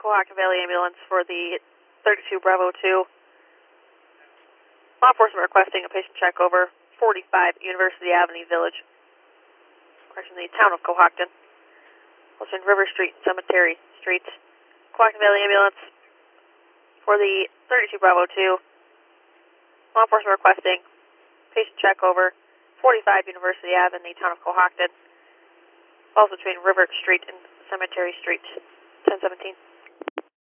Cohocton Valley Ambulance for the 32 Bravo 2. Law enforcement requesting a patient check over 45 University Avenue Village. Correction, the town of Cohocton. Also in River Street, Cemetery Street. Cohocton Valley Ambulance for the 32 Bravo 2. Law enforcement requesting patient check over 45 University Avenue, town of Cohocton. Also between River Street and Cemetery Street, 1017.